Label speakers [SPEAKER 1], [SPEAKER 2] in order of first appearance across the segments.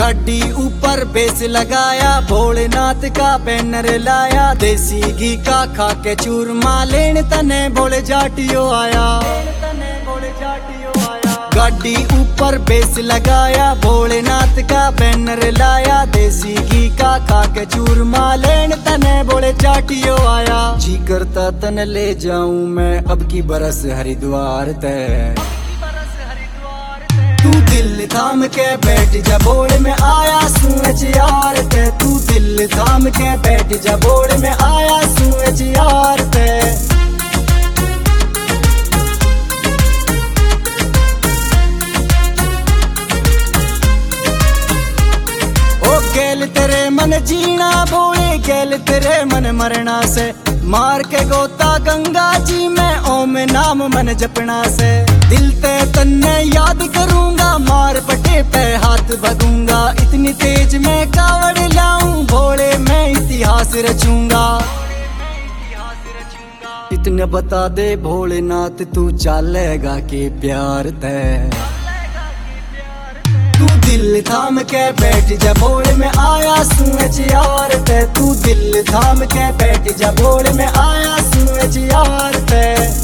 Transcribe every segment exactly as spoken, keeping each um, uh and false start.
[SPEAKER 1] गाड़ी ऊपर बेस लगाया, भोलेनाथ का बैनर लाया, देसी घी का खा के चूरमा लेन तने भोले जाटियो आया। गाड़ी ऊपर बेस लगाया, भोलेनाथ का बैनर लाया, देसी घी का खा के चूरमा लेन तने भोले जाटियो आया। जी करता तन ले जाऊं मैं अब की बरस हरिद्वार तय। तू दिल थाम के बैठ जा बोल में आया सूरज यार ते। तू दिल थाम के बैठ जा बोल में आया सूरज यार ते। ओ गेल तेरे मन जीना बोले, गेल तेरे मन मरना से, मार के गोता गंगा जी में ओम नाम मन जपना से। दिल ते तन्ने याद करूंगा, मार पटे पे हाथ भगूंगा, इतनी तेज में कावड़ लाऊं भोले मैं इतिहास रचूंगा। इतने बता दे भोलेनाथ तू चलेगा के प्यार तय। तू दिल थाम के बैठ जा बोल में आया सूरज यार ते। तू दिल थाम के बैठ जा बोल में आया सूरज यार ते।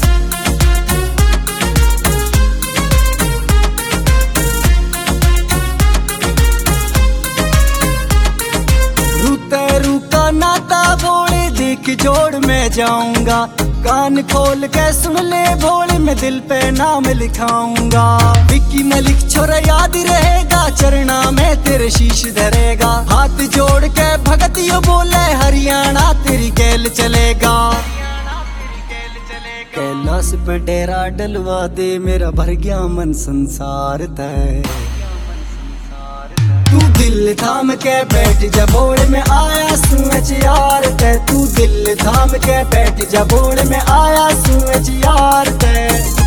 [SPEAKER 1] रूते रूका नाता बोले देख जोड़ में जाऊंगा, कान खोल के सुन ले भोले मैं दिल पे नाम लिखाऊंगा। विक्की मलिक छोरा याद रहेगा, चरना में तेरे शीश धरेगा, हाथ जोड़ के भगतियो बोले हरियाणा तेरी गैल चलेगा। कैलाश पे डेरा डलवा दे मेरा भर गया मन संसार तय। तू दिल थाम के बैठ जा बोल में आया सूरज यार ते। तू दिल थाम के बैठ जा बोल में आया सूरज यार ते।